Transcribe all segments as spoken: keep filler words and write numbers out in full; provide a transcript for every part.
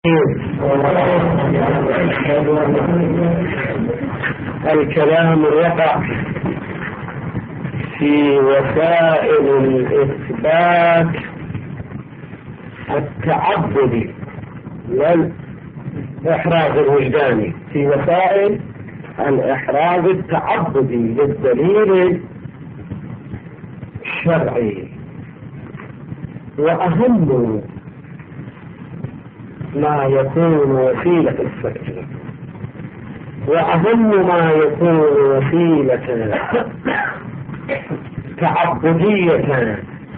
الكلام يقع في وسائل الإثبات التعبدي والإحراز الوجداني، في وسائل الإحراز التعبدي للدليل الشرعي. وأهم ما يكون وسيلة الفكر وأهم ما يكون وسيلة تعبدية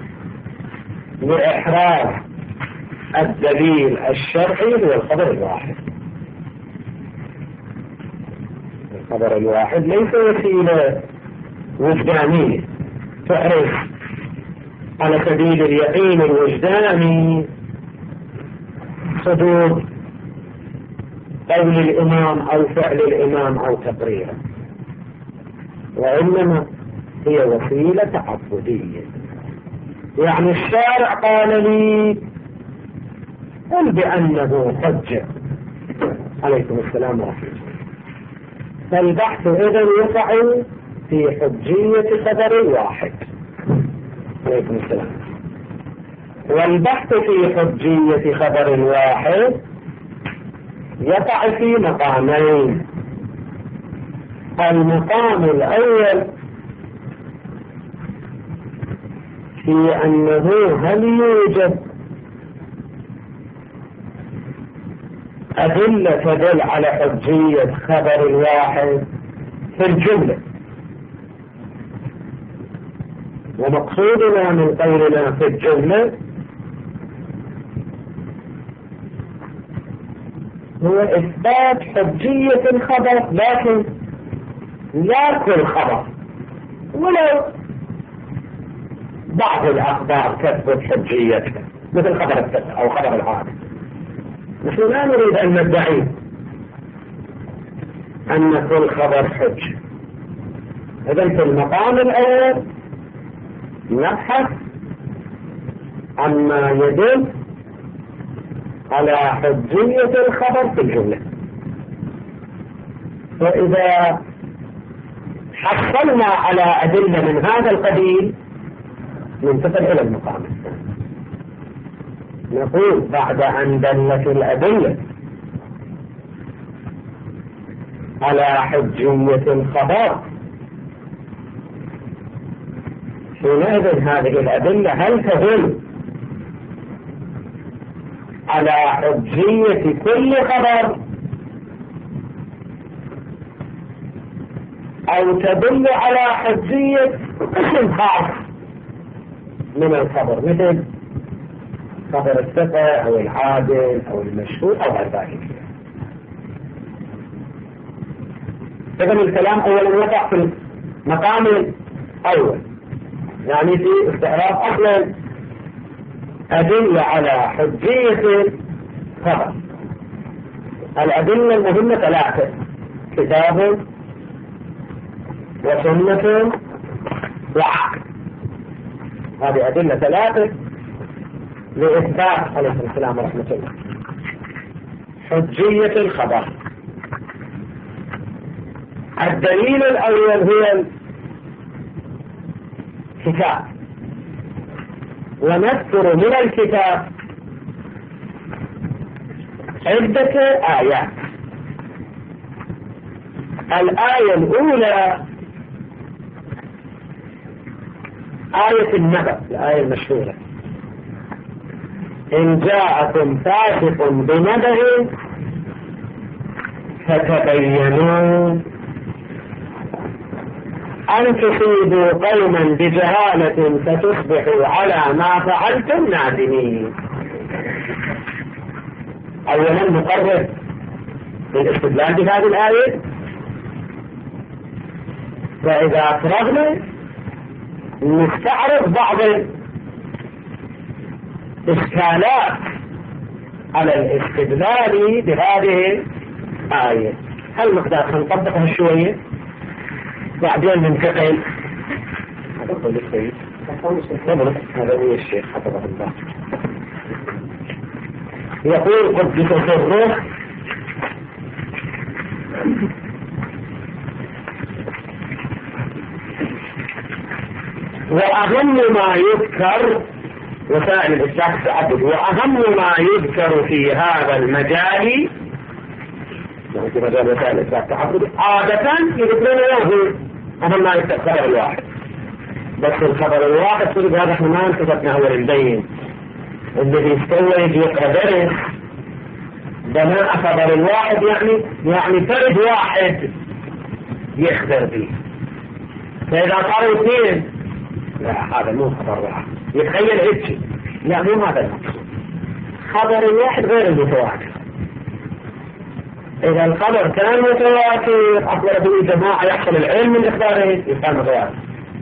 لإحراز الدليل الشرعي هو الخبر الواحد. الخبر الواحد ليس وسيلة وجدانية تعرف على سبيل اليقين الوجداني صدور قول الإمام أو فعل الإمام أو تقريره، وإنما هي وسيلة تعبدية. يعني الشارع قال لي قل بأنه حجة، عليكم السلام ورحمة الله. فالبحث إذن يقع في حجية خبر واحد، عليكم السلام. والبحث في حجية خبر واحد يقع في مقامين. المقام الأول في أنه هل يوجد أدلة تدل على حجية خبر الواحد في الجملة، ومقصودنا من قولنا في الجملة هو إثبات حجية الخبر، لكن لا كل خبر، ولو بعض الأخبار تثبت حجيتها مثل خبر الفتح أو خبر العادة. نحن لا نريد أن ندعي أن كل خبر حج. إذن في المقام الأول نبحث عما يدل على حجية الخبر في الجملة، وإذا حصلنا على أدلة من هذا القبيل ننتقل إلى المقام الثاني. نقول بعد أن دلت الأدلة على حجية الخبر، حينئذ هذه الأدلة هل تدل على حجية كل خبر أو تدل على حجية قسم خاص من الخبر مثل خبر الثقة أو العادل أو المشهور أو غير ذلك. إذن الكلام أولا يقع في المقام الأول، يعني في استعراض أصلا أدلة على حجية الخبر. الأدلة المهمة ثلاثة: كتاب وسنة وعقل. هذه أدلة ثلاثة لإثبات، عليكم السلام ورحمة الله، حجية الخبر. الدليل الأول هو الكتاب، ونذكر من الكتاب عدة آيات. الآية الأولى آية النبأ، الآية المشهورة: إن جاءكم فاسق بنبأ فتبينوا أن تصيبوا قوما بجهالة فتصبحوا على ما فعلتم نادمين. أولا نقرر الاستدلال بهذه الآية، فإذا فرغنا نستعرض بعض الإشكالات على الاستدلال بهذه الآية. هل مقدار نطبقها شوية بعدين ننتقل. هذا هو الشيخ حفظه الله. يقول قدس سره وأهم ما يذكر وسائل الإشراك تعدد، وأهم ما يذكر في هذا المجال في مجال وسائل الإشراك تعدد عادة يذكرون له أهم ما يذكر خبر الواحد. بس الخبر الواحد صدق هذا احنا ما انتبهنا هو البين الذي يستوي يقرأ درس بناء خبر الواحد، يعني يعني فرد واحد يخبر به. فإذا صاروا اثنين لا هذا مو خبر واحد يتخيل هيك، لا مو هذا المقصود. خبر الواحد غير المتواتر. إذا الخبر كان متواتر أخبر به جماعة يحصل العلم من إخباره يكون متواتر.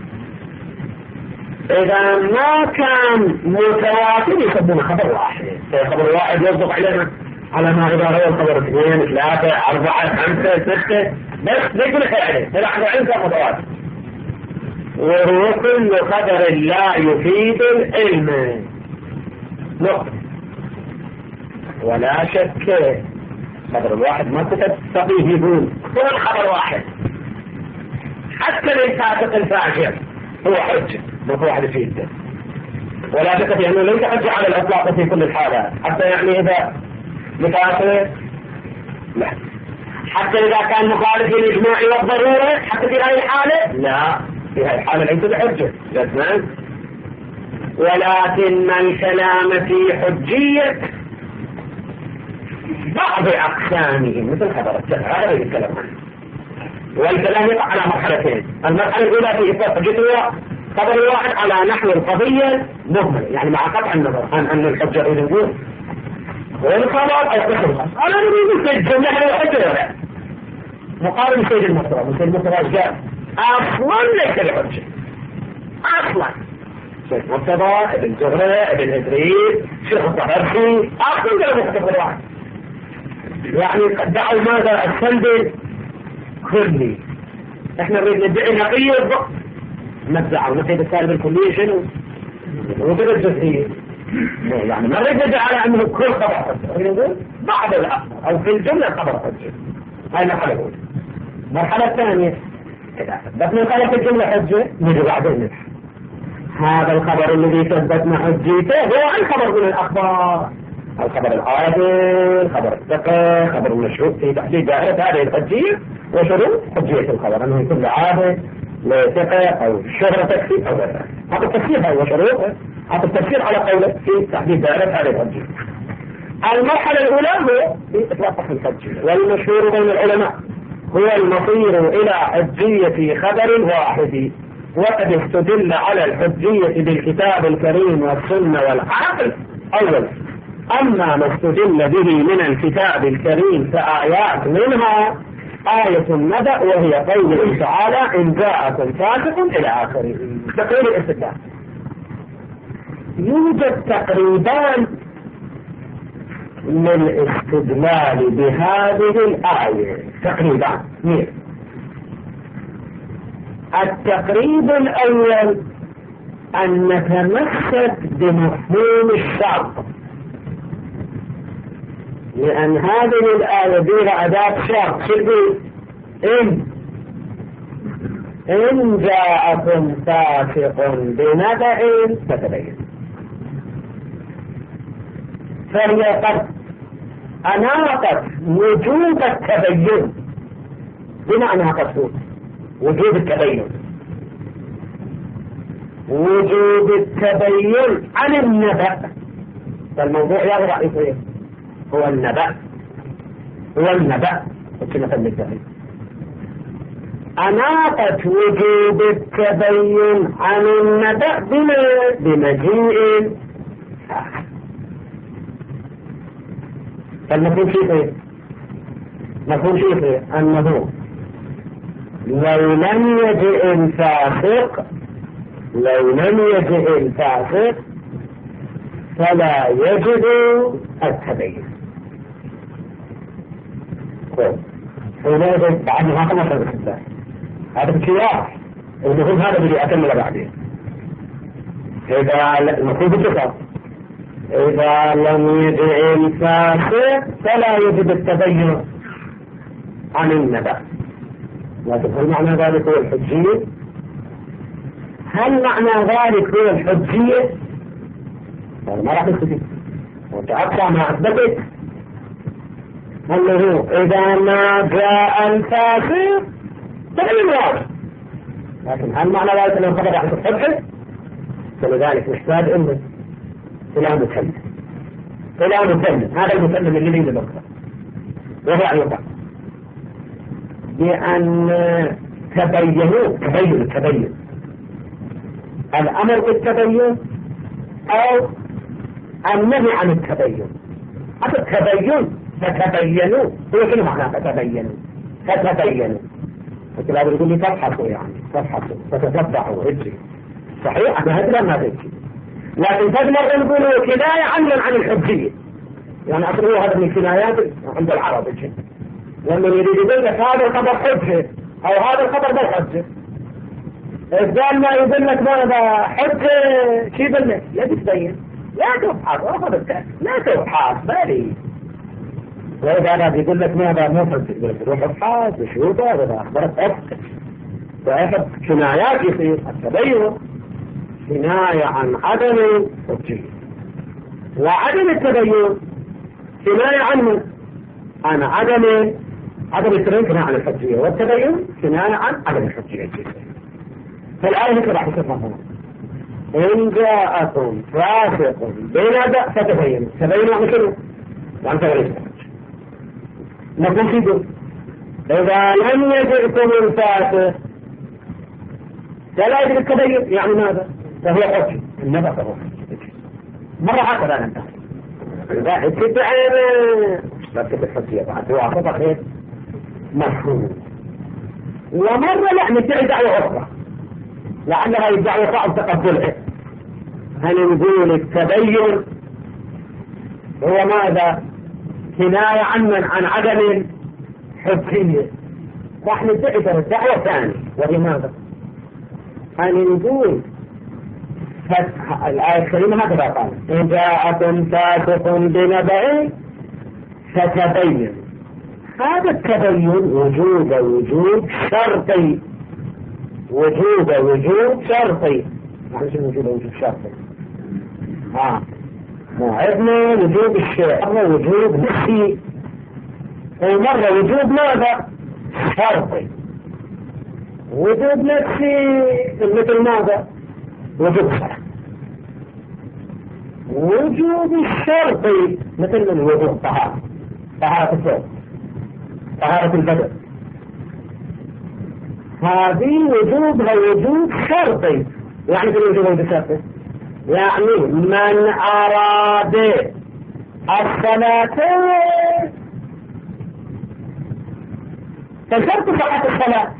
إذا ما كان متواتر يسمونه خبر واحد. خبر واحد يصدق علينا على ما إذا هو الخبر اثنين ثلاثة أربعة خمسة ستة بس ليس لك عليه فنحن عندك متواتر. وهو كل خبر لا يفيد العلم نقطة. ولا شك خبر الواحد ما كتب صحيح يقول هو الخبر واحد حتى للفاسق الفاجر هو حجة ما هو واحد يفيد. ولا شك في أنه ليس حجة على الأطلاق في كل الحالات، حتى يعني إذا مفاسق لا، حتى إذا كان مخالف للإجماع والضرورة حتى في هذه الحالة لا، في هذه الحالة ليس بحجة جزمان. ولكن الكلام في حجية بعض أقسامهم مثل خبر السبع هذا الكلام عنه. والكلام يقع على مرحلتين. المرحلة الأولى في إثبات حجته خبر الواحد على نحو القضية مهمل، يعني مع قطع النظر عن أن الحجة إذا نقول والخبر أو قصر الخبر. أنا نريد السجن نحن الحجة ولا مقارن سيد المصرى من سيد المصرى جاء أصلا ليس الحجة أصلا. سيد مرتضى ابن زهرة ابن إدريس شيخ الطبرسي أصلا قالوا خبر الواحد، يعني قد دعوا ماذا السلبي كلي. احنا نريد ندعي نقيض نفزع ونقيض السالب الكلية شنو وكذا الجزئية، يعني ما نريد ندعي على انه كل خبر حجة، بعض الأخبار او في الجملة خبر حجة. هاي المرحلة الأولى. المرحلة الثانية ثبتنا قال في الجملة حجة نجي بعدين نبحث هذا الخبر الذي ثبتنا حجيته هو الخبر من الأخبار، الخبر العادل، خبر الثقة، خبر المشروط في تحديد دائرة هذه الحجية وشروط حجية الخبر أنه يكون عادل لا ثقة أو شهرة تكفي أو غيرها. هذا التفسير هو شروطه، هذا التفسير على قوله في تحديد دائرة هذه الحجية. المرحلة الأولى هو في إطلاق الحجية، والمشهور بين العلماء هو المصير إلى حجية خبر واحد، وقد استدل على الحجية بالكتاب الكريم والسنة والعقل أولا. أما ما استدل به من الكتاب الكريم فآيات منها آية النبأ وهي قوله تعالى إن جاءكم فاسق إلى آخره. تقريب الاستدلال يوجد تقريبان للاستدلال بهذه الآية تقريبان. التقريب الأول أن نتمسك بمفهوم الشرط، لأن هذه الآية بها أداة شرط شرطي إن إن جاءكم فاسق بنبأ فتبين، فهي قد أناقت وجوب التبين بمعنى قصود وجوب التبين، وجوب التبين عن النبأ. فالموضوع يضع إيه هو النبأ، هو النبأ كما فهمت. أناقت وجوب التبين عن النبأ بمجيء آخر. فالمفهوم شيء ايه؟ مفهوم شيء ايه؟ أنه لو لم يجئ الفاسق لو لم يجئ الفاسق فلا يجب التبين. حينئذ بعد ما خلص الاستدلال هذا بكياح المفهوم هذا اللي أكمل بعدين. إذا المفهوم بالكتاب إذا لم يدع الفاسق فلا يجب التبين عن النبأ. لكن هل معنى ذلك هو الحجية؟ هل معنى ذلك هو الحجية؟ أنا ما راح نستفيد وتعطى ما أثبتت أنه إذا ما جاء الفاسق تبين واضح. لكن هل معنى ذلك أنه خبر عن الحجة؟ فلذلك نحتاج أنه إلى مسلم إلى مسلم هذا المسلم اللي يريد الدكتور وهو أن يقع بأن تبينوا تبين تبين الأمر بالتبين أو النهي عن التبين. حتى التبين فتبينوا هو شنو معناه فتبينوا فتبينوا فكذا يقول لي تبحثوا يعني تبحثوا فتتبعوا هجي صحيح أنا هدرا ما هجي لكن تجمع نقولوا كناية عنهم عن الحجية يعني أصله هذا من الكنايات عند العرب الجن لما يريد يقول لك هذا الخبر حجة أو هذا الخبر مو حجة إذا ما يقول لك ماذا حجة شي يقول لك لا تبين لا تبحث لا تبحث بالي وإذا أنا بيقول لك ماذا مو حجة يقول لك روح ابحث وشوفه وإذا أخبرت أفكر فأخذ كنايات يصير التبين كناية عن عدم الحجية وعدم التبين كناية عنه عن عدم عدم التبين كناية عن الحجية والتبين كناية عن عدم الحجية. فالآية هكذا راح تصير مفهوم إن جاءكم فاسق بنبأ فتبينوا تبينوا عن شنو؟ عن تبين نقول فيكم إذا لم يجئكم الفاسق فلا يجب التبين يعني ماذا؟ فهو حجة النبأ فهو مرة هكذا ننتهي إذا اتبعنا لا تكتب الحجية بعد هو عطبق غير مفهوم ومرة لا ندعي دعوة أخرى لعلها الدعوة صعب تقبلها. هل نقول التبين هو ماذا؟ كناية عن من عن عدم الحجية راح ندعي الدعوة الثانية وهي ماذا؟ هل نقول فتح الآية الكريمة هكذا قال إن جاءكم فاسق بنبأ فتبين هذا التبين وجود وجود شرطي وجود وجود شرطي يعني شنو وجود وجود شرطي؟ ها موعدنا وجود الشيء مرة وجود نفسي ومرة وجود ماذا؟ شرطي وجود نفسي مثل ماذا؟ وجود الصلاة وجود الشرطي مثل من وجود الطهارة طهارة الثوب طهارة البدن هذه وجودها وجود شرطي يعني في الوجود وجود شرطي يعني من أراد الصلاة فشرط صحة الصلاة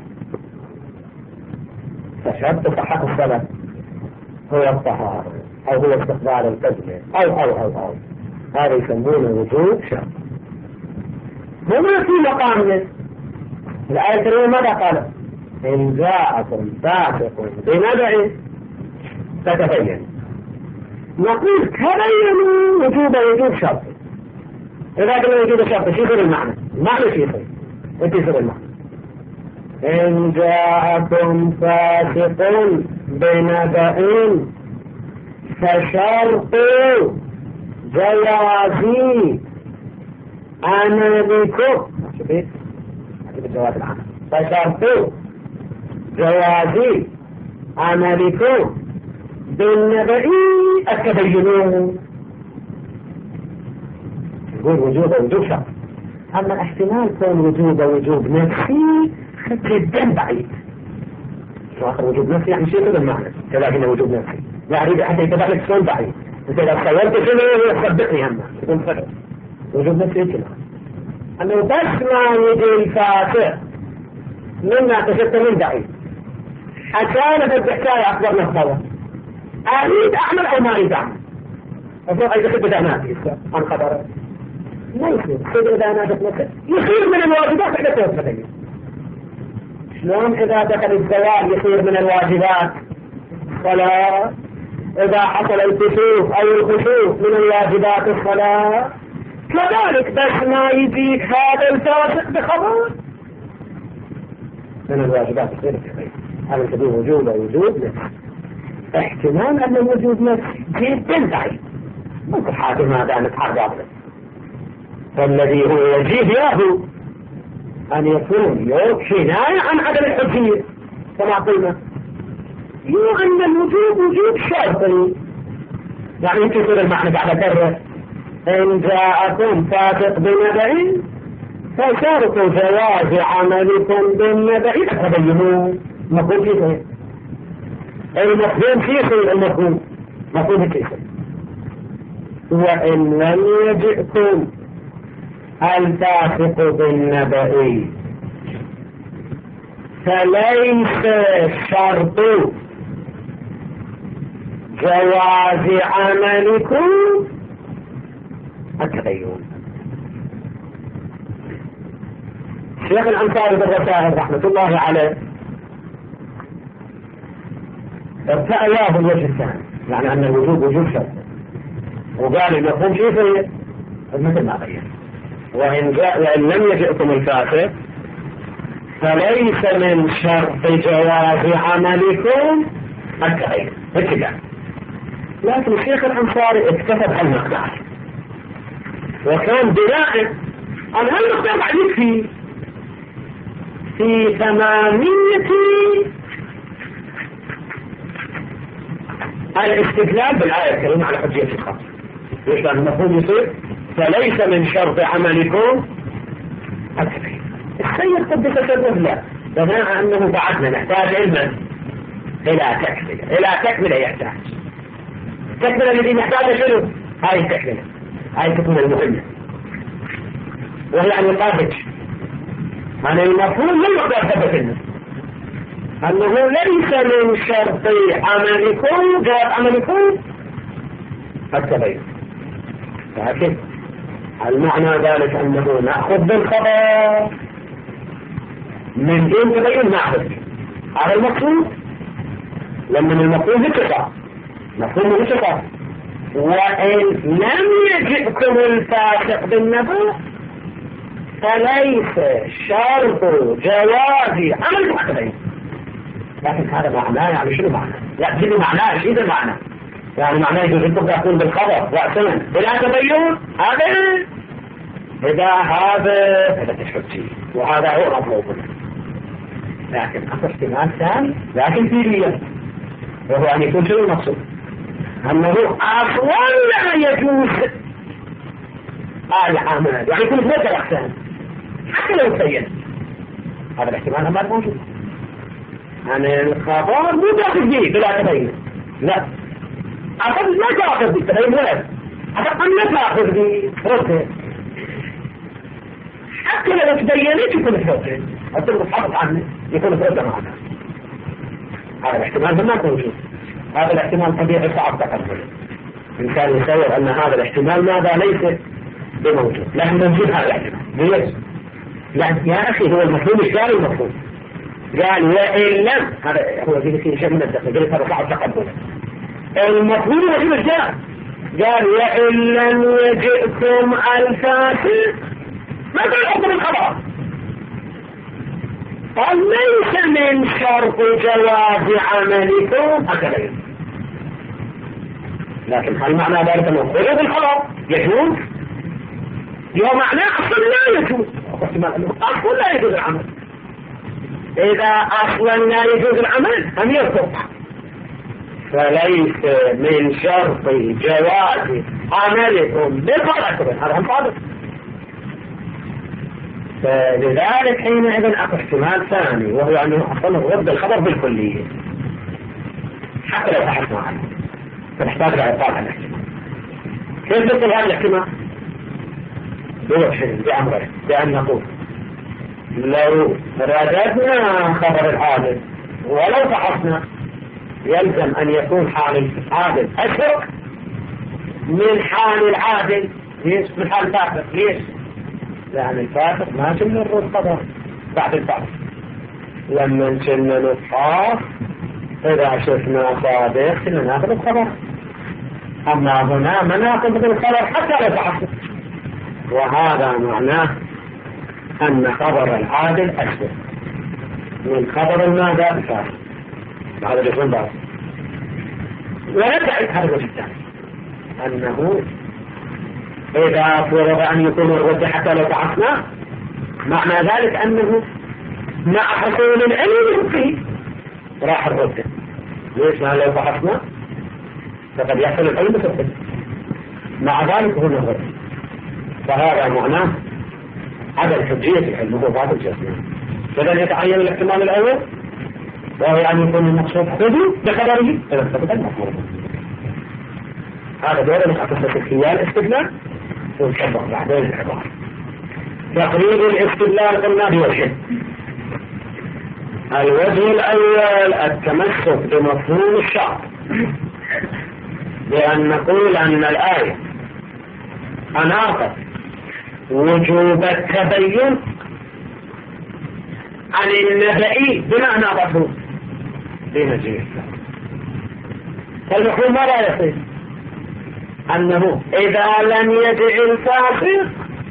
فشرط صحة الصلاة هو الطهارة أو هو استقبال القبلة أو أو أو أو هذا يسمونه وجود شرط. هنا في مقام الآية الكريمة ماذا قال؟ إن جاءكم فاسق بنبأ فتبين نقول تبينوا وجود وجود شرط. إذا قلنا وجود شرط شو يصير المعنى؟ المعنى شو يصير؟ أنت يصير المعنى إن جاءكم فاسق بنبأ فشرط جوازي عملكم شوفيت هذه الجواب العام فشرط جوازي عملكم بالنبأ التبينون يقول وجود وجود شرط. أما احتمال كون وجود وجود نفسي جدا بعيد آخر وجود نفسي يعني شيء كذا المعنى كذا وجود نفسي يعني حتى يتبع لك شلون بعيد انت اذا تخيلت شنو يصدقني هم يكون فرق وجود نفسي كذا انه بس ما يجي الفاتح منا تشت من بعيد حكانا في الحكايه اخبرنا الخبر اريد اعمل او ما اريد اعمل افضل اذا كنت بداناتي عن خبره ما يصير خذ اذا نادت نفسك يصير من الواجبات على توفيق شلون إذا دخل الزواج يصير من الواجبات صلاة إذا حصل الكسوف أو الخسوف من الواجبات الصلاة كذلك، بس ما يجيك هذا الفاسق بخبر من الواجبات غير كثير. هذا تبيه وجوب أو وجود نفس، احتمال أن الوجود نفس جدا ضعيف، ممكن حاكم هذا أن تحرق أبدا. فالذي هو يجيب ياهو أن يكون كناية عن عدم الحجية كما قلنا، يو أن الوجود وجود شرطي. يعني يمكن يصير المعنى بعد كره إن جاءكم فاسق بنبأ فشرط جواز عملكم بالنبأ تبينوا. مفهوم كيف؟ المفهوم كيف؟ المفهوم مفهوم كيف؟ وإن لم يجئكم الفاسق بالنبأ فليس شرط جواز عملكم التبين. شيخ الأنصاري بالرسائل رحمة الله عليه ارتأياه الوجه الثاني، يعني أن الوجود وجود شرط، وقال المفهوم كيف مثل ما بين. وإن جاء وإن لم يجئكم الفاسق فليس من شرط جواز عملكم التغيير اتجاه. لكن الشيخ الأنصاري اكتفى بهالمقدار، وكان بناء عن هالمقدار بعد يكفي في ثمانية الاستدلال بالآية الكريمة على حجية الخاص. ليش؟ لأن المفهوم يصير فليس من شرط عملكم التغيير. السيد قد تسبب له بناء أنه بعدنا نحتاج علما إلى تكملة، إلى تكملة يحتاج التكملة الذي نحتاجها شنو؟ هاي التكملة، هاي التكملة المهمة، وهي أن يقابل عن المفهوم لا يقدر ثبت لنا أنه ليس من شرط عملكم جواب عملكم التبين. لكن المعنى ذلك أنه نأخذ بالخبر من دون تبين، نأخذ على المقصود لما المقصود اتفاق مفهوم اتفاق. وإن لم يجئكم الفاسق بالنبأ فليس شرط جواز عمل التبين. لكن هذا معناه يعني شنو معناه؟ لا تجيب معناه ايش اذا معناه؟ يعني معناه يجوز انتم تقول بالخبر رأسا بلا تبين، هذا إذا هذا هذا تحكي وهذا هو مطلوب. لكن أكو احتمال ثاني لكن في ريال، وهو أن يكون شنو المقصود؟ أنه أصلا لا يجوز العمل، يعني يكون ثلاثة أقسام حتى لو تبين. هذا الاحتمال هم موجود. يعني الخبر مو داخل به بلا تبين، لا أعتقد لا تأخذ بالتبين ولا أعتقد لا تأخذ برده، حتى لو تبينت يكون فرده، أعتقد تحافظ عنه يكون فرده معنا. هذا الاحتمال ما موجود. هذا الاحتمال طبيعي صعب تقبله. إن كان يصور أن هذا الاحتمال ماذا ليس بموجود، لكن موجود هذا الاحتمال ليش؟ لأن يا أخي هو المفهوم الثاني المفهوم قال وإن لم، هذا هو في شيء من الدخل قلت هذا صعب تقبله. المفهوم المفهوم الثاني قال وإن لم يجئكم الفاسق ما قال أفضل الخبر، قال ليس من شرط جواز عملكم أكثر. لكن هل معنى ذلك أنه خروج الخبر يجوز؟ يا معناه أصلا لا يجوز، أصلا لا يجوز العمل. إذا أصلا لا يجوز العمل أم يرفض، فليس من شرط جواز عملكم بالخبر. هذا هم صادق. فلذلك حينئذ أكو احتمال ثاني، وهو أنه أصلا رد الخبر بالكلية حتى لو بحثنا عنه، فنحتاج لإعطاء الاحتمال. كيف نقول هذا الاحتمال؟ بوجهين بأمره، بأن نقول لو رددنا خبر العادل ولو فحصنا يلزم أن يكون حال العادل أشرك من حال العادل. ليش؟ من حال الفاسق. ليش؟ لأن الفاسق ما كنا نرد خبر بعد الفاسق، لما كنا نفحص إذا شفنا صادق ناخذ الخبر، أما هنا ما ناخذ الخبر حتى لو فحصنا، وهذا معناه أن خبر العادل أشبه من خبر ماذا الفاسد. هذا يكون بعض. ويدعي هذا الوجه الثاني أنه إذا فرض أن يكون الرد حتى لو فحصنا، معنى ذلك أنه مع حصول العلم فيه راح الرد. ليش؟ ما لو فحصنا فقد يحصل العلم في الرد، مع ذلك هنا الرد. فهذا معناه عدم حجية العلم هو بعض الجسم. فإذا يتعين الاحتمال الأول وهو أن يكون المقصود حدوده بخبره إذا ثبت المفروض. هذا دور مخصص الخيال استدلال ونكبر بعدين العبارة. تقريب الاستدلال قلنا بوجهين. الوجه الأول التمسك بمفهوم الشرع، بأن نقول أن الآية أناقض وجوب التبين عن النبئي بما أناقضه بمجيء السلام. فالمفهوم ماذا يصير؟ أنه إذا لم يدع الفاسق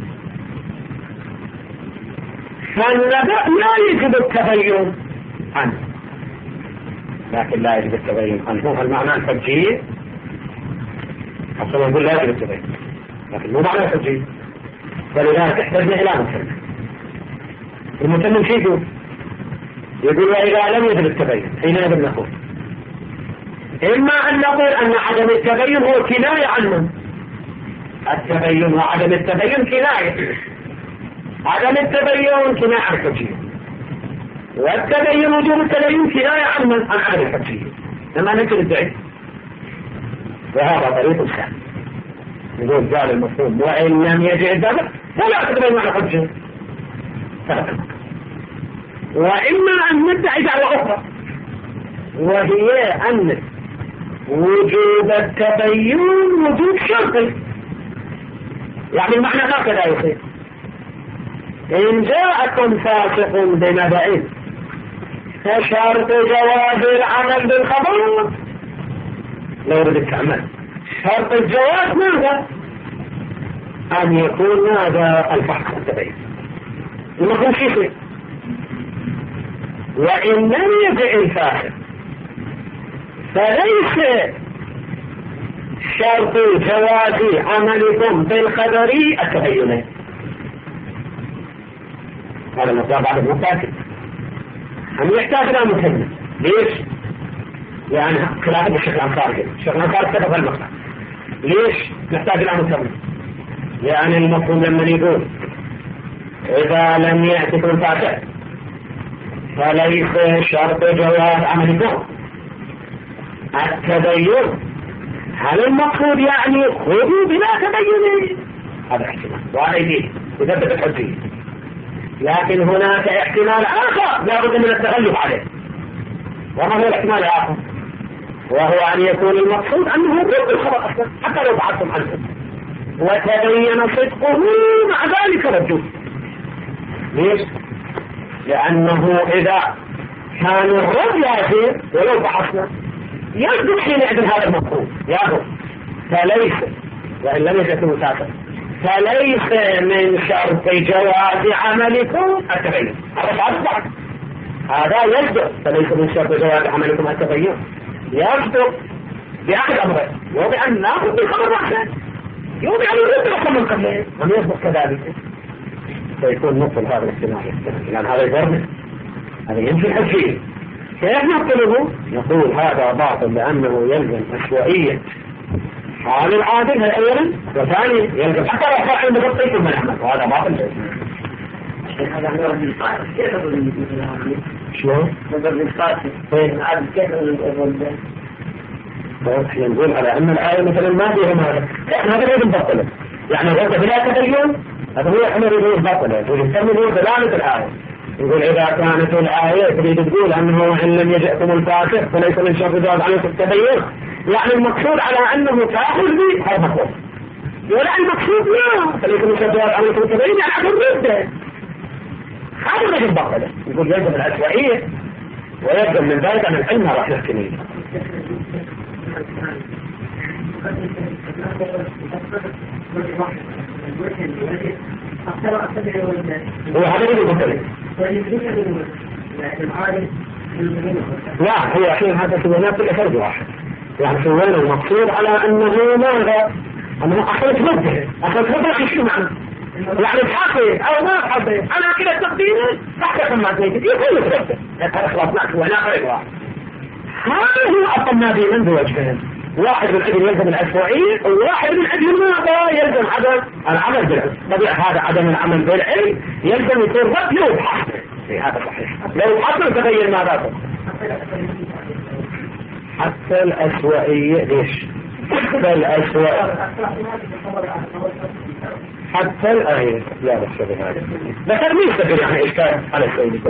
فالنبأ لا يجب التبين عنه، لكن لا يجب التبين عنه. المعنى الحجي أصلا نقول لا يجب التبين، لكن مو معنى الحجي. فلذلك احتجنا إلى متمم. المتمم شيء يقول يقول وإذا لم يجب التبين حينئذ نقول إما أن نقول أن عدم التبين هو كناية عنه. التبين وعدم التبين كناية. عدم التبين كناية عن الحجية، والتبين وجوب التبين كناية عن عن عدم الحجية. لما ننكر الدعي وهذا طريق الثاني. نقول قال المفهوم وإن لم يجع الدبر فلا تتبين معنى حجة، وإما أن ندعي دعوة أخرى وهي أن وجوب التبين وجوب شرطي. يعني المعنى هكذا يصير: إن جاءكم فاسق بنبأ فشرط جواز العمل بالخبر لا يريد التعمل. شرط الجواز ماذا؟ أن يكون هذا الفحص التبين المفهوم شيء. وإن لم يجع الفاسق فليس شرط جواز عملكم بالخبر التبين. هذا المطلب بعد المتاكد هم يحتاج إلى متهم. ليش؟ يعني خلاف الشيخ الأنصاري. الشيخ الأنصاري اتفق المطلب. ليش نحتاج إلى متهم؟ يعني المفهوم لما يقول إذا لم يأتكم الفاسق فليس شرط جواز عملكم التبين، هل المقصود يعني خذوا بلا تبين؟ هذا احتمال وهذا يجيب يثبت الحجية. لكن هناك احتمال آخر لا بد من التغلب عليه. وما هو الاحتمال الآخر؟ وهو أن يكون المقصود أنه ضد الخبر أصلا حتى لو بعدتم عنه وتبين صدقه مع ذلك رجوع. ليش؟ لأنه إذا كان الرد يأثير ولو بحثنا يصدق حينئذ هذا المفهوم يأخذ. فليس وإن لم يكن مسافر فليس من شرط جواز عملكم التبين. هذا بعد هذا يصدق. فليس من شرط جواز عملكم التبين يصدق بأحد أمرين: يوضع أن نأخذ بالخبر واحدا، يوضع أن يرد رقم من قبله، ومن يصدق كذلك فيكون نقل هذا الاحتمال. لأن هذا يضرب هذا ينفي الحجية. كيف نقله؟ نقول هذا باطل لأنه يلزم عشوائية حال العادل هذا أولا، وثانيا يلزم حتى لو فعل مغطي ثم نعمل، وهذا باطل. هذا هو القاسم. كيف أقول لك شلون؟ نقول القاسم عاد كيف أقول احنا نقول على أن الآية مثلا ما فيها هذا، هذا غير مبطلة. يعني الرد بلا تبين هذا هو احنا نقول مبطلة، ونسمي هو دلالة الآية. نقول إذا كانت الآية تريد تقول أنه إن لم يجئكم الفاسق فليس من شرط جواز عليكم التبين، يعني المقصود على أنه تأخذ به هذا مقصود، ولا المقصود لا فليس من شرط جواز عليكم التبين يعني عدم رده. هذا غير مبطلة. نقول يجب العشوائية ويبدو من ذلك أن العلم راح يحكمه. هو هذا اللي مثلا لا هو الحين هذا سويناه كل فرد واحد، يعني سوينا المقصود على أنه ماذا؟ أنه أخذت مده أخذت مده عن شو معنى؟ يعني تحقق أو ما تحقق أنا كده تقديمي تحقق ما تريد يقول لك ربك هذا خلاص معك وأنا فرد واحد. هذا هو أطلنا به من بوجهين، واحد من عدم يلزم الأسوأية وواحد من عدم ماذا يلزم عدم العمل بالعلم. طبيعة هذا عدم العمل بالعلم يلزم يكون رد لو تحصل في هذا صحيح، لو تحصل تبين ماذا حتى الأسوأية. ليش حتى الأسوأ حتى الآية لا بس بهذا ذكر مين سبيل يعني إشكال على السيد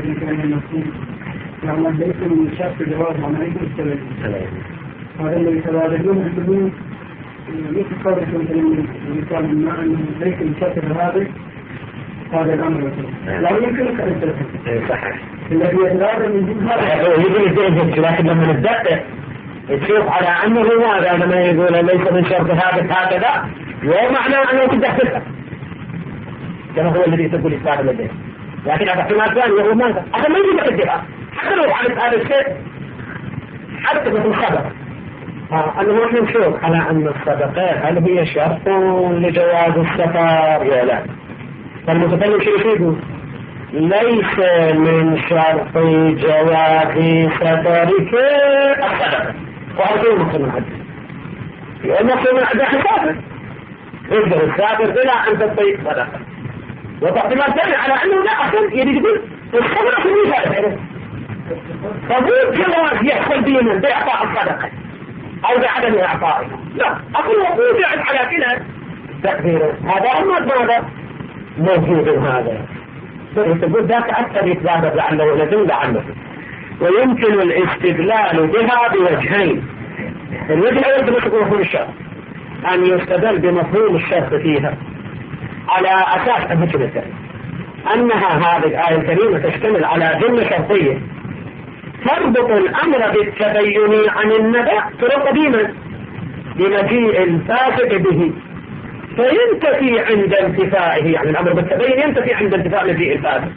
لما ليس من شرط الجواز عن أي مستوى هذا الذي تبادلون بالسلوك يتصرف مثال ما أنه ليس من شرط هذا هذا الأمر لا يمكنك أن تفهم صحيح الذي يتبادل من جنس هذا يجب يجب لكن لما نتدقق تشوف على أنه هذا لما يقول ليس من شرط هذا هكذا ومعنى أنه تدخلها كما هو الذي تقول إثبات لديه، لكن هذا احتمال ثاني وهو ماذا؟ هذا ما يجب تدخلها حتى لو عرف هذا الشيء حتى في الصدقة آه أنه نحن نشوف على أن الصدقات هل هي شرط لجواز السفر يا لا؟ فالمتكلم شيء يقول ليس من شرط جواز سفرك الصدقة، وهذا هو المقصود من الحديث. المقصود من الحديث السافر يقدر السافر بلا أن تطيق صدقة، وتحتمال ثاني على أنه لا أصل يريد يقول الصدقة في المثال فقول جواز يحصل به من بإعطاء الصدقة أو بعدم إعطائها، لا أقول وقول جاعد على كلا تقديره هذا أمر ماذا موجود هذا تقول ذاك أكثر يتبادر لعله لدن لعله. ويمكن الاستدلال بها بوجهين، الوجه الأول بمفهوم الشرط أن يستدل بمفهوم الشرط فيها على أساس الوجه الثاني أنها هذه الآية الكريمة تشتمل على جملة شرطية تربط الأمر بالتبين عن النبأ طرق قديما بمجيء الفاسق به فينتفي عند انتفائه، يعني الأمر بالتبين ينتفي عند انتفاء مجيء الفاسق،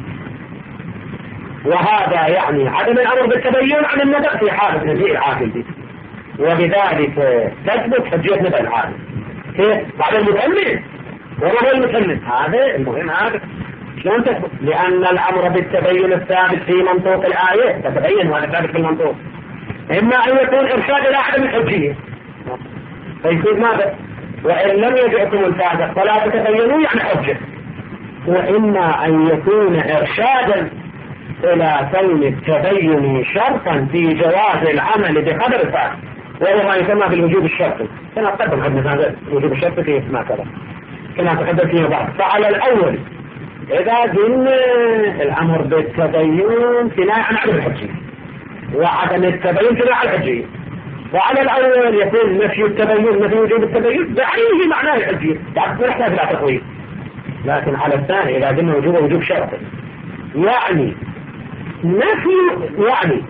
وهذا يعني عدم الأمر بالتبين عن النبأ في حالة مجيء العاقل به، وبذلك تثبت حجية نبأ العاقل كيف؟ بعد المتمم وما هو المتمم هذا المهم هذا شلون تثبت؟ لأن الأمر بالتبين الثابت في منطوق الآية تتبين وهذا ثابت في المنطوق، إما أن يكون إرشاد إلى عدم الحجية فيصير ماذا؟ وإن لم يجئكم الفاسق فلا تتبينوا يعني حجة، وإما أن يكون إرشادا إلى كون التبين شرطا في جواز العمل بقدر الفاسق وهو ما يسمى بالوجوب الشرطي. كما تقدم عندنا هذا الوجوب الشرطي في اسمه كذا كما تقدم فيه بعض. فعلى الأول إذا قلنا الأمر بالتبين كناية عن عدم الحجية وعدم التبين كناية عن الحجية، وعلى الأول يكون نفي التبين نفي وجوب التبين بعينه معناه الحجية يعني نحتاج إلى تقويم. لكن على الثاني إذا قلنا وجوب وجوب شرطي يعني نفي يعني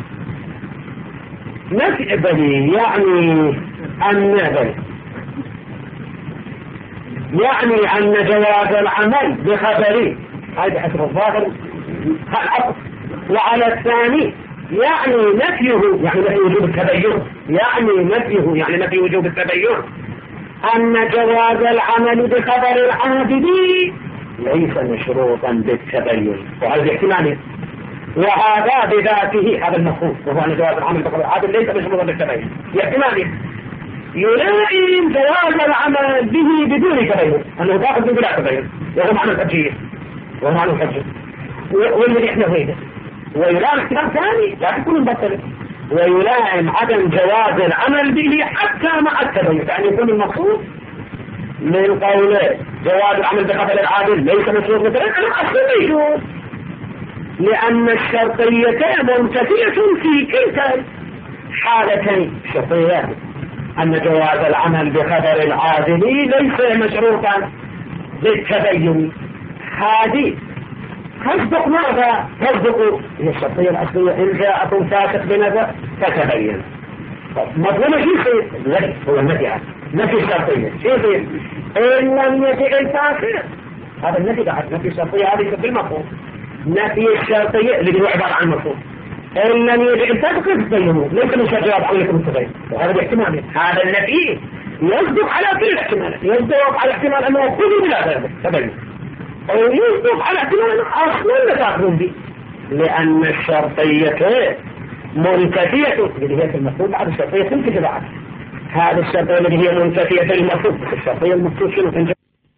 نفي بني يعني أن بني يعني أن جواز العمل بخبري هذا حسب الظاهر الأصل. وعلى الثاني يعني نفيه يعني نفي وجوب التبين يعني نفيه يعني نفي وجوب التبين أن جواز العمل بخبر العابد ليس مشروطا بالتبين، وهذا احتمالي وهذا بذاته هذا المفهوم وهو أن جواز العمل بخبر العابد ليس مشروطا بالتبين احتمالي يلائم جواز العمل به بدون تبين أنه داخل بلا تبين وهو معنى الحجية وهو معنى الحجية والذي احنا فيه. ويلائم احتمال ثاني لا تكون مبطلة ويلائم عدم جواز العمل به حتى مع التبين، يعني يكون المقصود من قوله جواز العمل بخبر العادل ليس مشروط مثلا أنا أصلا يجوز لأن الشرطية منتفية في كلتا حالتين شرطيات أن جواز العمل بخبر العادل ليس مشروطا بالتبين. هذه تصدق ماذا؟ تصدق هي الشرطية الأصلية إن جاءكم فاسق بنبأ فتبين. مضمون شيء يصير هو النفي عنه نفي الشرطية شيء يصير إن لم يجئ الفاسق. هذا النفي بعد نفي الشرطية هذه في المفهوم. نفي الشرطية اللي هو عبارة عن مفهوم إن لم يجئ الفاسق فتبينوا ليس من شرط جواب عليكم التبين. وهذا باحتمال هذا النفي يصدق على كل الاحتمالات. يصدق على احتمال أنه يقول بلا ذلك تبين ويصدق على احتمال أنه أصلا لا تأخذون به لأن الشرطية منتفية اللي هي في المفهوم بعد الشرطية تنتج بعد هذا الشرطية اللي هي منتفية في المفهوم الشرطية المفهوم شنو تنجح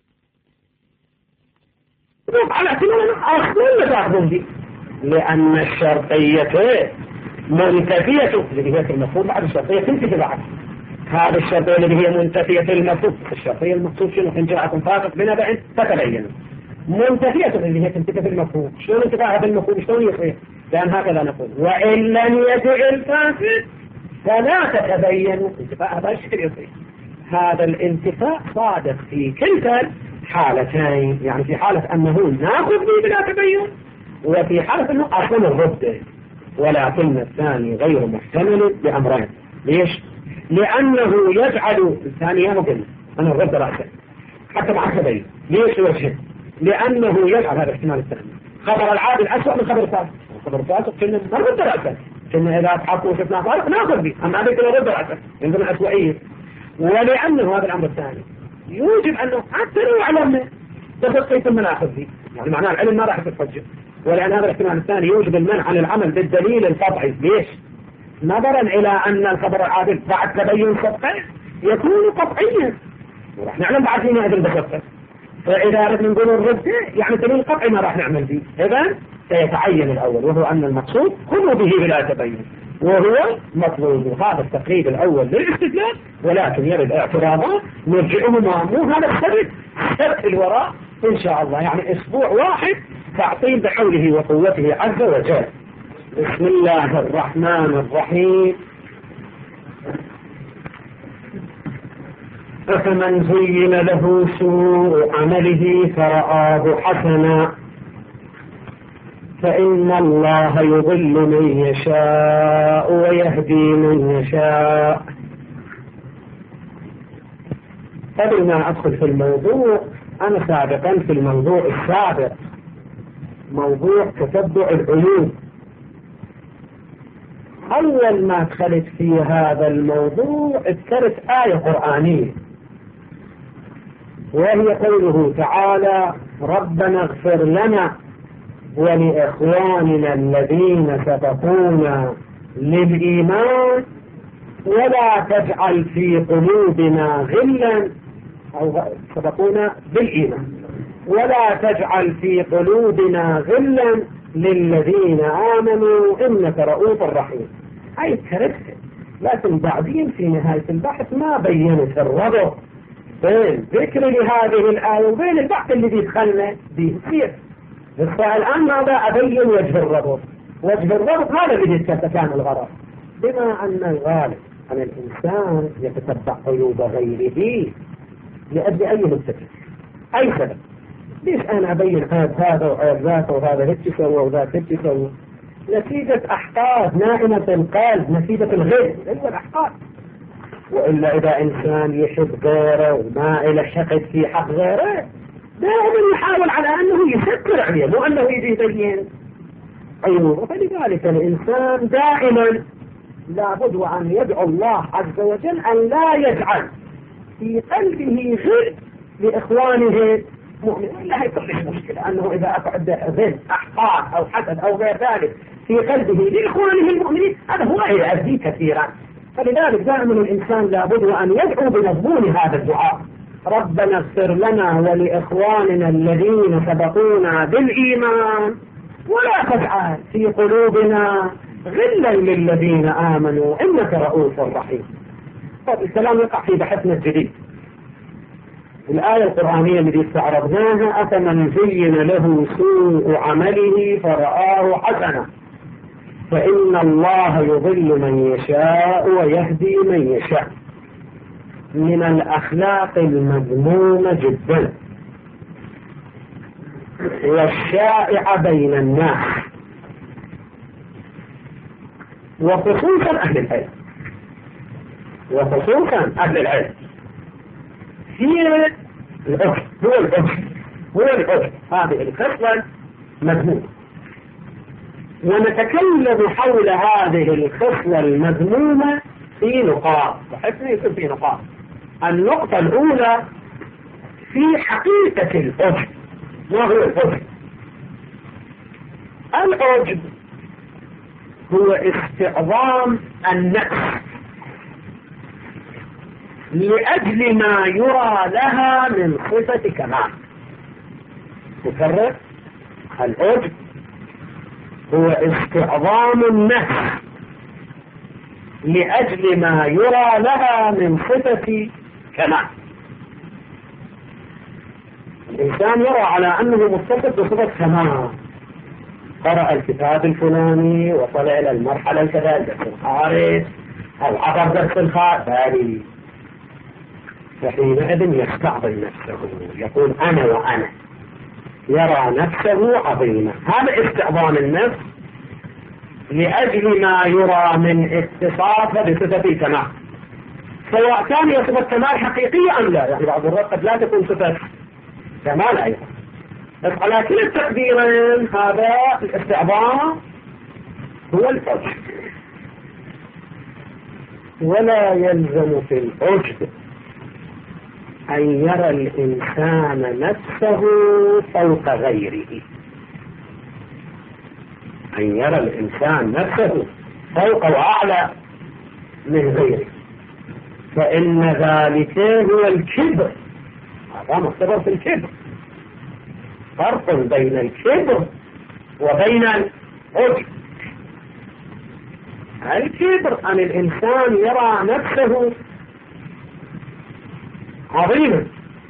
على احتمال أنه أصلا لا تأخذون به لأن الشرطية منتفية اللي هي في المفهوم بعد الشرطية تنتج بعد هذا الشرطية اللي هي منتفية في المفهوم الشرطية المفهوم شنو إن جاءكم فاسق بنبأ فتبينوا منتفية اللي هي تنتفي في المفهوم شلون انتفاعها في المفهوم شلون يصير لأن هكذا نقول وإن لم يجئ الفاسق فلا تتبينوا انتفاعها بهذا الشكل يصير. هذا الانتفاع صادق في كلتا الحالتين يعني في حالة أنه ناخذ به بلا تبين وفي حالة أنه أصلا الرد ولكن الثاني غير محتمل بأمرين. ليش؟ لأنه يجعل الثانية مقلة أنا الرد رأسا حتى مع التبين. ليش وجهه؟ لأنه يجعل هذا الاحتمال الثاني خبر العادل أسوأ من خبر الفاسق. خبر الفاسق كنا نرد رأسا كنا إذا أضحكوا وشفنا فارق ناخذ به أما هذا كنا نرد رأسا ينظر الأسوأية. ولأنه هذا الأمر الثاني يوجب أنه حتى لو علمنا تبقي ثم ناخذ به يعني معناه العلم ما راح يتفجر. ولأن هذا الاحتمال الثاني يوجب المنع عن العمل بالدليل القطعي. ليش؟ نظرا إلى أن الخبر العادل بعد تبين صدقه يكون قطعيا وراح نعلم بعد فيما أدل بصدقه. فإذا أردنا نقول الرد يعني دليل قطعي ما راح نعمل به. إذن سيتعين الأول وهو أن المقصود خذوا به بلا تبين وهو مطلوب. هذا التقريب الأول للاستدلال ولكن يرد اعتراضات نرجعهما مو هذا السبب سبت الوراء إن شاء الله يعني أسبوع واحد تعطيل بحوله وقوته عز وجل. بسم الله الرحمن الرحيم. أفمن زين له سوء عمله فرآه حسنا فإن الله يضل من يشاء ويهدي من يشاء. قبل ما أدخل في الموضوع أنا سابقا في الموضوع السابق موضوع تتبع العيوب أول ما دخلت في هذا الموضوع اذكرت آية قرآنية وهي قوله تعالى ربنا اغفر لنا ولإخواننا الذين سبقونا للإيمان ولا تجعل في قلوبنا غلا أو سبقونا بالإيمان ولا تجعل في قلوبنا غلا للذين آمنوا إنك رؤوف رحيم. هاي كركت لكن بعدين في نهاية البحث ما بينت الربط بين ذكر لهذه الآية وبين البحث الذي دخلنا به كثير. الآن ماذا أبين وجه الربط؟ وجه الربط هذا الذي كان الغرض بما أن الغالب أن الإنسان يتتبع عيوب غيره لأجل أي مبتكر أي سبب. ليش أنا أبين هذا هذا وهذا ذاته وهذا هيك سوى وذاك هيك سوى؟ نتيجة أحقاد نائمة القلب نتيجة الغير هو الأحقاد. وإلا إذا إنسان يحب غيره وما إلى حقد في حق غيره دائما يحاول على أنه يسكر عليه مو أنه يجي يبين عيوبه. فلذلك الإنسان دائما لابد وأن يدعو الله عز وجل أن لا يجعل في قلبه غير لإخوانه مؤمن. لا يكون له مشكلة أنه إذا أقعد غير أحقاد أو حسد أو غير ذلك في قلبه لإخوانه المؤمنين هذا هو يؤذي كثيرا. فلذلك دائما الإنسان لابد أن يدعو بمضمون هذا الدعاء ربنا اغفر لنا ولإخواننا الذين سبقونا بالإيمان ولا تجعل في قلوبنا غلا للذين آمنوا إنك رؤوف رحيم. طب الكلام يقع في بحثنا الجديد. الآية القرآنية التي استعرضناها أفمن زين له سوء عمله فرآه حسنا فإن الله يضل من يشاء ويهدي من يشاء من الأخلاق المذمومة جدا والشائعة بين الناس وخصوصا أهل العلم وخصوصا أهل العلم هي العجب هو العجب هو العجب هذه الخصلة مذمومة. ونتكلم حول هذه الخصلة المذمومة في نقاط بحيث يكون في نقاط. النقطة الأولى في حقيقة العجب. ما هو العجب؟ العجب هو استعظام النفس لأجل ما يرى لها من صفة كمال. تكرر. العجب هو استعظام النفس لأجل ما يرى لها من صفة كمال. الإنسان يرى على أنه متصف بصفة كمال، قرأ الكتاب الفلاني وصل إلى المرحلة الكذا درس الخارج أو عبر درس الخارج، فحينئذ يستعظم نفسه يقول أنا وأنا، يرى نفسه عظيمة. هذا استعظام النفس لأجل ما يرى من اتصافه بصفة كمال، سواء كان هي صفة كمال حقيقية أم لا. يعني بعض الرد قد لا تكون صفة كمال أيضا، بس على كل التقديرين هذا الاستعظام هو العجب. ولا يلزم في العجب أن يرى الإنسان نفسه فوق غيره، أن يرى الإنسان نفسه فوق وأعلى من غيره، فإن ذلك هو الكبر. هذا مختبر في الكبر. فرق بين الكبر وبين العجب. الكبر أن الإنسان يرى نفسه عظيما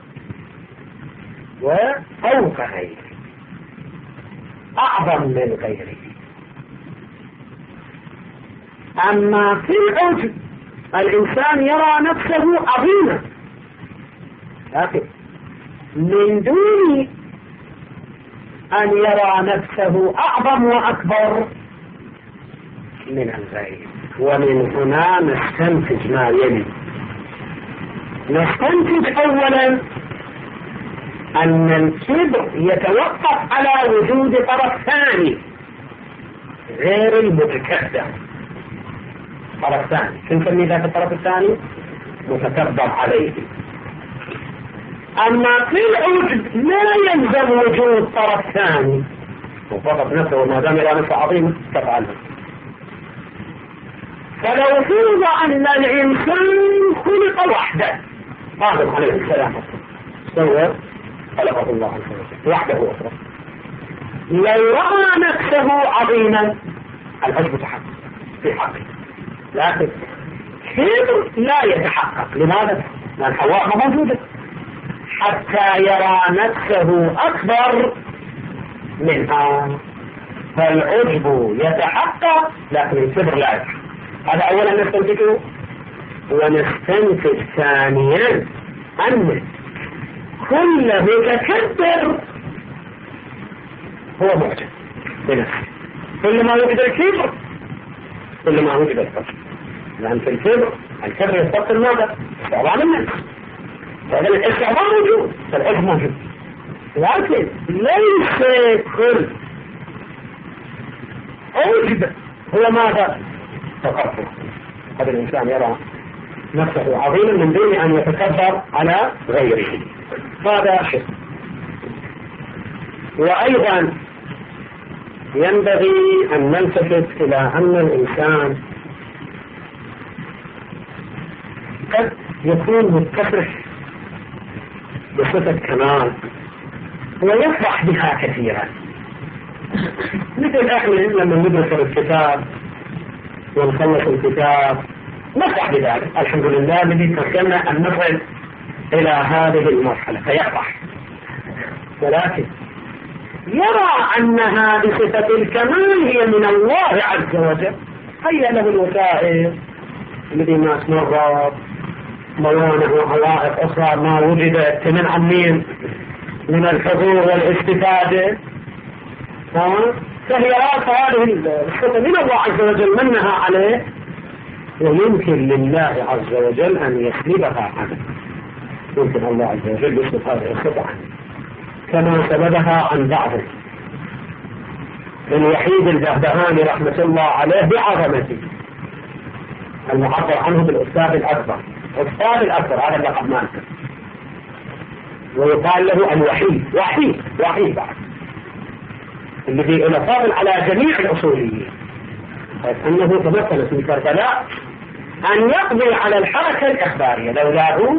وفوق غيره، أعظم من غيره. أما في العجب الإنسان يرى نفسه عظيما لكن من دون أن يرى نفسه أعظم وأكبر من الغير. ومن هنا نستنتج ما يلي. نستنتج أولا أن الكبر يتوقف على وجود طرف ثاني غير المتكبر. طرف ثاني، شو نسمي ذاك الطرف الثاني؟ متكبر عليه. أما في العجب لا يلزم وجود طرف ثاني، وفقط نفسه وما دام إلى نفسه عظيم تفعله. فلو فرض أن الإنسان خلق وحده، آدم عليه السلام سوى خلقه الله وحده أخرى، لو رأى نفسه عظيما العجب تحقق في حقه، لكن كبر لا يتحقق. لماذا؟ لأن حواء ما موجودة حتى يرى نفسه أكبر منها. فالعجب يتحقق لكن الكبر لا يتحقق. هذا أولا نستنتجه. ونستنتج ثانيا أن كل متكبر هو معجب بنفسه. كل ما وجد الكبر كل ما وجد الكبر، لأن في الكبر الكبر يستقل ماذا؟ استعظام النفس. فهذا الاستعظام موجود، فالعجب موجود، لكن ليس كل عجب هو ماذا؟ تكبر. هذا الإنسان يرى نفسه عظيما من دون أن يتكبر على غيره. هذا شيء. وأيضا ينبغي أن نلتفت إلى أن الإنسان قد يكون متصف بصفة كمال ويفرح بها كثيرا. مثل احنا لما ندرس الكتاب ونخلص الكتاب نفرح بذلك، الحمد لله الذي تمكننا أن نصل إلى هذه المرحلة فيفرح. ولكن يرى أنها بصفة الكمال هي من الله عز وجل، هيا له الوسائل الذي الناس مرات موانع وعوائق أخرى ما وجدت من عمين من الحضور والاستفادة، فهي رأس هذه الصفة من الله عز وجل منها عليه، ويمكن لله عز وجل أن يسلبها عنه. يمكن الله عز وجل يسلب هذه الصفة عنه كما سلبها عن بعضه. الوحيد البهبهاني رحمة الله عليه بعظمته المعبر عنه بالأستاذ الأكبر، الأستاذ الأكبر هذا اللقب مالك، ويقال له الوحيد، وحيد وحيد بعد الذي له فاضل على جميع الأصوليين، أنه تمثل في كربلاء أن يقضي على الحركة الإخبارية. لولاه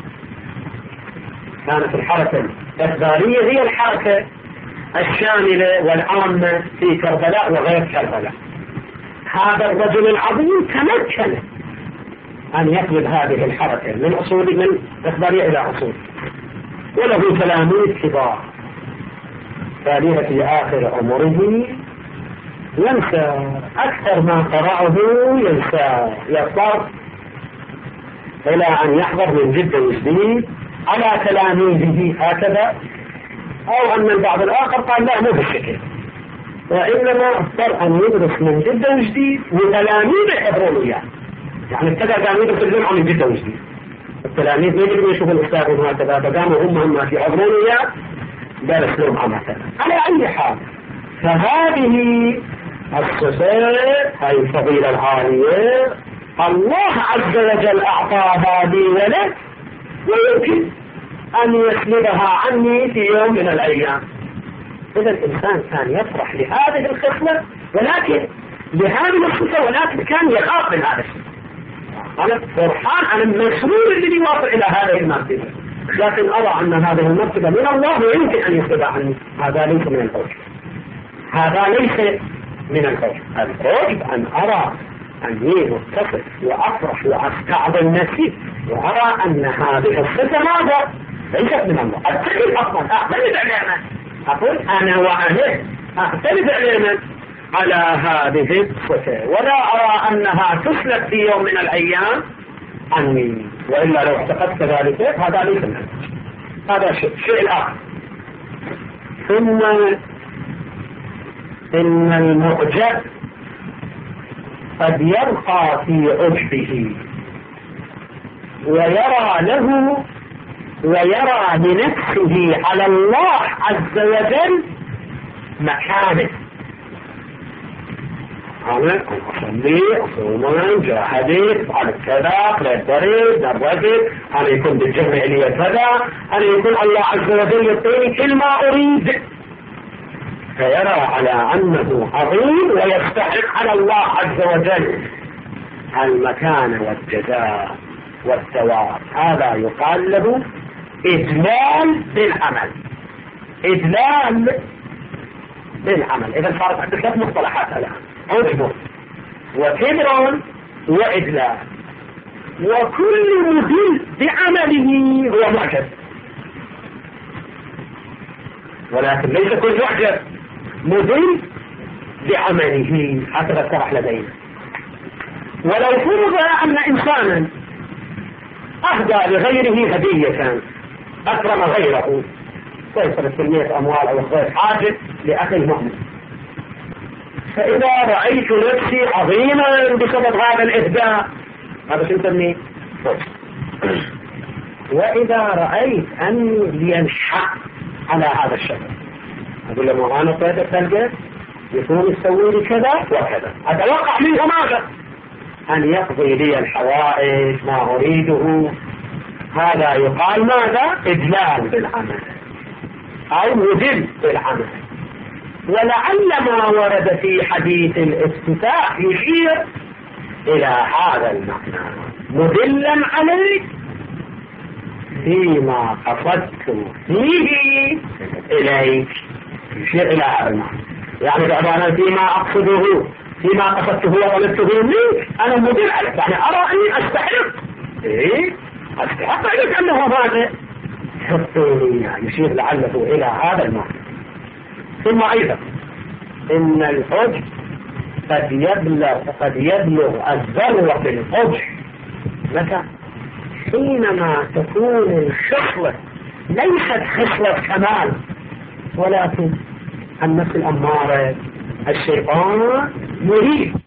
كانت الحركة الإخبارية هي الحركة الشاملة والعامة في كربلاء وغير كربلاء. هذا الرجل العظيم تمكن أن يقلب هذه الحركة من أصول من إخبارية إلى أصول، وله تلاميذ كبار ثانية في آخر عمره ينسى أكثر ما قرأه، ينسى يضطر إلى أن يحضر من جد وجديد على تلاميذه هكذا، أو أن البعض الآخر قال لا مو بالشكل، وإنما اضطر أن يدرس من جد وجديد وتلاميذ يحضرون إياه. يعني ابتدأ كان يدرس الجمعة من جد وجديد، التلاميذ ما يقدرون يشوفوا الأستاذ هكذا، فقاموا هم هم يحضرون إياه درس لهم هكذا. على أي حال فهذه الصفات، هذه الفضيلة العالية الله عز وجل أعطاها لي ولك، ويمكن أن يسلبها عني في يوم من الأيام. إذا الإنسان كان يفرح لهذه الخصلة، ولكن لهذه الصفة، ولكن كان يخاف من هذا الشيء. أنا فرحان، أنا مسرور الذي واصل إلى هذه المرتبة، لكن أرى أن هذه المرتبة من الله ويمكن أن يسلبها عني. هذا ليس من الخوف، هذا ليس من الخوف. الخوف أن أرى أني متصف وأفرح وأستعظم نفسي وأرى أن هذه الصفة ماذا؟ ليست من الله. أتخذ أصلا أعتمد عليها، أقول أنا وأنا أعتمد عليها على هذه الصفة، ولا أرى أنها تسلب في يوم من الأيام عني، وإلا لو اعتقدت ذلك هذا ليس من الله. هذا شيء شيء آخر. ثم إن المعجب قد يبقى في عجبه ويرى له ويرى لنفسه على الله عز وجل مكانه. أنا أصلي أصوما جاهدت على كذا قرأت بريد نرغت أنا يكون بالجمع لي كذا، أنا يكون الله عز وجل يطيني كل ما أريد، فيرى على أنه عظيم ويستحق على الله عز وجل المكان والجزاء والثواب. هذا يقال له إدلال بالعمل، إدلال بالعمل. إذا صارت عندك ثلاث مصطلحات الآن: عجب وكبر وإدلال. وكل مدل بعمله هو معجب، ولكن ليس كل معجب مدل بعمله، هكذا اتضح لدينا. ولو فرض أن إنسانا أهدى لغيره هدية أكرم غيره، ويصرف كمية أموال أو غير حاجة لأخي المؤمن، فإذا رأيت نفسي عظيما بسبب هذا الإهداء، هذا شو نسميه؟ وإذا رأيت أني لينحق على هذا الشكل، أقول له أنا طيب الثلجة يكون يسوي لي كذا وكذا، أتوقع منه ماذا؟ أن يقضي لي الحوائج ما أريده. هذا يقال ماذا؟ إدلال بالعمل أو مدل بالعمل. ولعل ما ورد في حديث الافتتاح يشير إلى هذا المعنى: مدلا عليك فيما قصدت فيه إليك، يشير إلى هذا المعنى. يعني بعضنا فيما أقصده فيما قصدته وطلبته منك أنا مدل عليك، يعني أرى أني أستحق إيه؟ أستحق عليك أنه هذا حطيني، يشير لعله إلى هذا المعنى. ثم أيضا إن الحج قد يبلغ قد يبلغ الذروة بالحج متى؟ حينما تكون الخصلة ليست خصلة كمال، ولكن النفس الأمارة الشيطان يريد